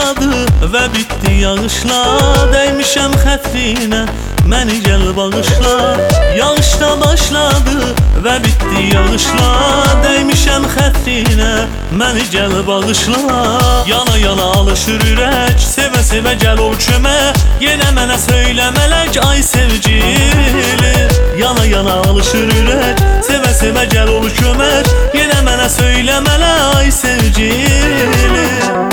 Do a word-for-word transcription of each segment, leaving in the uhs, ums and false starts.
başladı və bitdi yağışla. Dəymişəm xətrinə, məni gəl bağışla. Yağışda başladı və bitdi yağışla. Dəymişəm xətrinə, məni gəl bağışla. Yana yana alışır ürək, sevə sevə gəl ol kömə. Yenə mənə söylə mələk, ay sevgili. Yana yana alışır ürək, sevə sevə gəl ol kömək. Yenə mənə söylə mələk, ay sevgili.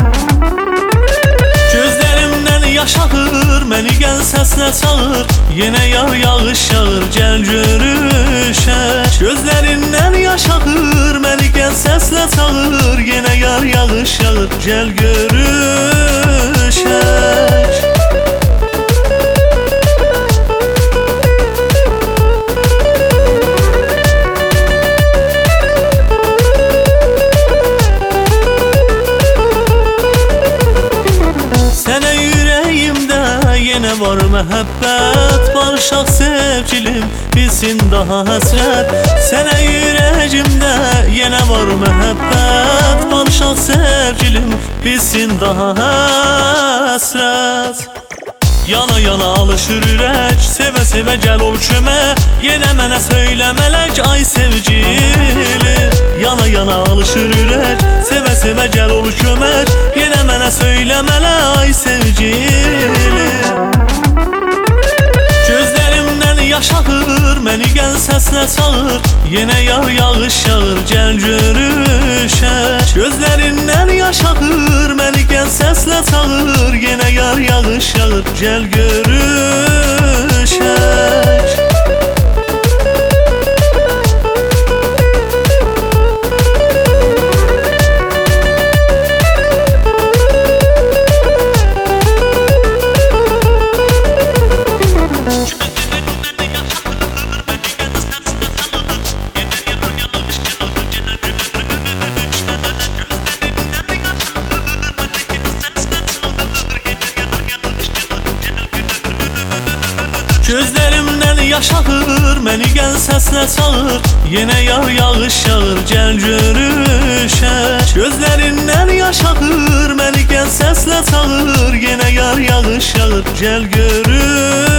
Gözlərimdən yaş axır, məni gəl səslə çağır. Yenə yağ yağış yağır, gəl görüşək. Gözlərindən yaş axır, məni gəl səslə çağır. Yenə yağ yağış yağır, gəl görüşək. Sənə ürəyimdə yenə var məhəbbət. Barışaq sevgilim, bilsin daha həsrət. Sənə ürəyimdə yenə var məhəbbət. Barışaq sevgilim, bilsin daha həsrət. Yana yana alışır ürək, sevə sevə gəl ol kömə. Yenə mənə söylə mələk, ay sevgili. Yana yana alışır ürək, sevə sevə gəl ol kömək. Yenə mənə söylə mələk, ay sevgili. Gözlərimdən yaş axır, məni gəl səslə çağır. Yenə yağ yağış yağır, gəl görüşək. Gözlərindən yaş axır, məni gəl səslə çağır. Yenə yağ yağış yağır, gəl görüşək. Gözlərimdən yaş axır, məni gəl səslə çağır. Yenə yağ yağış yağır, gəl görüşək. Gözlərindən yaş axır, məni gəl səslə çağır. Yenə yağ yağış yağır, gəl görüşək.